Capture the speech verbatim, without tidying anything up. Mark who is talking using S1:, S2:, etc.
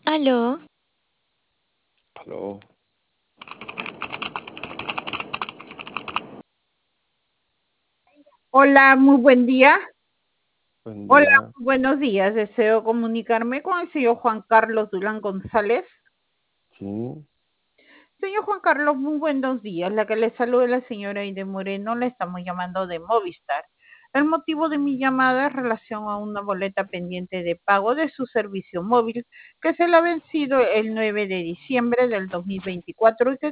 S1: Aló,
S2: Aló,
S3: Hola, muy buen día.
S2: buen
S3: Hola,
S2: día.
S3: muy buenos días. Deseo comunicarme con el señor Juan Carlos Durán González.
S2: Sí,
S3: Señor Juan Carlos, muy buenos días. La que le saluda es la señora Aide Moreno. Le estamos llamando de Movistar. El motivo de mi llamada es relación a una boleta pendiente de pago de su servicio móvil que se le ha vencido el nueve de diciembre del dos mil veinticuatro y que